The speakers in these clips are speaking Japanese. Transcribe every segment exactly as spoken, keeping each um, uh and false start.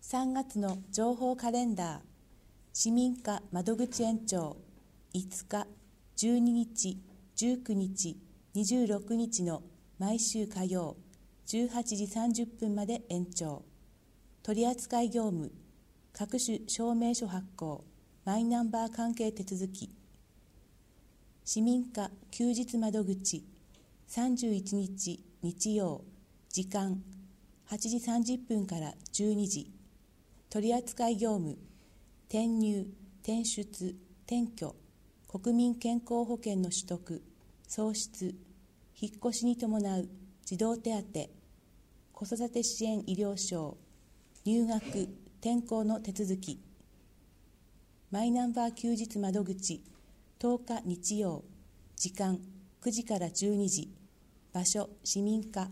さんがつの情報カレンダー、市民課窓口延長、いつか、じゅうににち、じゅうくにち、にじゅうろくにちの毎週火曜、じゅうはちじさんじゅっぷんまで延長。取扱業務、各種証明書発行、マイナンバー関係手続き。市民課休日窓口、さんじゅういちにち日曜、時間はちじさんじゅっぷんからじゅうにじ。取扱業務、転入、転出、転居、国民健康保険の取得、創出、引っ越しに伴う児童手当、子育て支援医療証、入学、転校の手続き。マイナンバー休日窓口、とおか日曜、時間くじからじゅうにじ、場所市民課。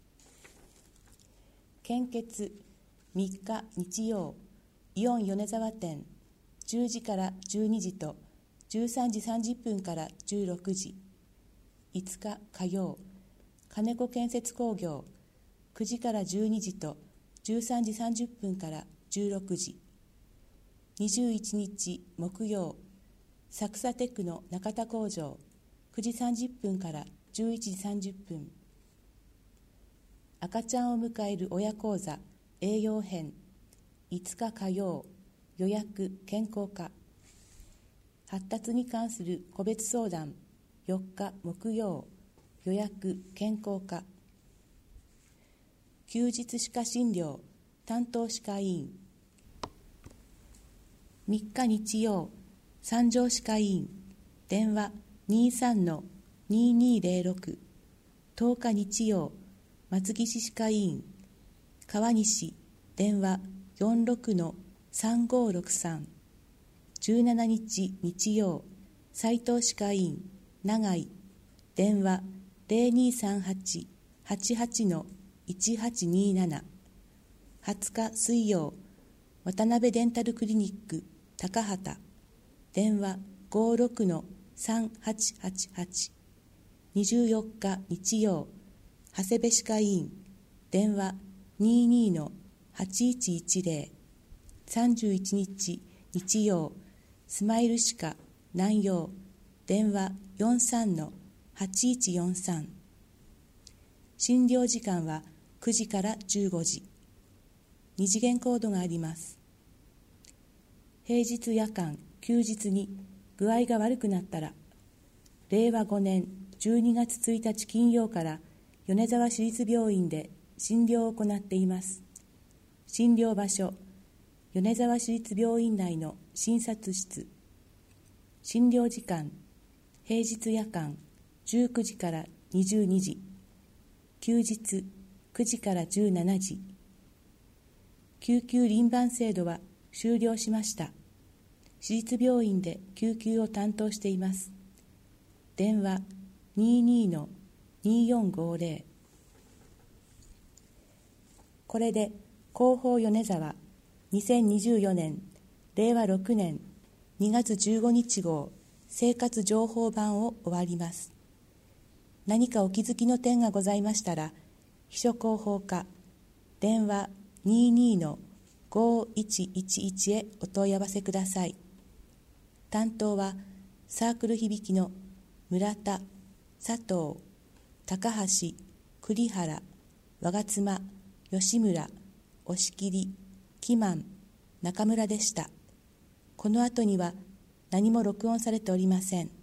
献血、みっか日曜、イオン米沢店、じゅうじからじゅうにじとじゅうさんじさんじゅっぷんからじゅうろくじ。いつか火曜、金子建設工業、くじからじゅうにじとじゅうさんじさんじゅっぷんからじゅうろくじ。にじゅういちにち木曜、サクサテクノ中田工場、くじさんじゅっぷんからじゅういちじさんじゅっぷん。赤ちゃんを迎える親講座栄養編、いつか火曜、予約健康課。発達に関する個別相談、よっか木曜、予約健康課。休日歯科診療担当歯科医院、みっか日曜、三条歯科医院、電話 にじゅうさんのにじゅうにゼロろく。とおか日曜、松岸歯科医院、川西、電話 よんじゅうろくのさんごろくさん。じゅうしちにち日曜、斉藤歯科医院、長井、電話 ゼロにさんはち はちはちのいちはちになな。はつか水曜、渡辺デンタルクリニック、高畑、電話ごじゅうろくのさんはちはちはち。にじゅうよっか日曜、長谷部歯科医院、電話にじゅうにのはちいちいちゼロ。さんじゅういちにち日曜、スマイル歯科南陽、電話よんじゅうさんのはちいちよんさん。診療時間はくじからじゅうごじ。二次元コードがあります。平日夜間休日に具合が悪くなったら、れいわごねんじゅうにがつついたち金曜から米沢市立病院で診療を行っています。診療場所、米沢市立病院内の診察室。診療時間、平日夜間じゅうくじからにじゅうにじ、休日くじからじゅうしちじ。救急輪番制度は終了しました。市立病院で救急を担当しています。電話にじゅうにのによんごゼロ。これで広報米沢にせんにじゅうよねんれいわろくねんにがつじゅうごにち号生活情報版を終わります。何かお気づきの点がございましたら、秘書広報課電話にじゅうにのごいちいちいちへお問い合わせください。担当はサークル響きの村田、佐藤、高橋、栗原、我妻、吉村、押切、木満、中村でした。この後には何も録音されておりません。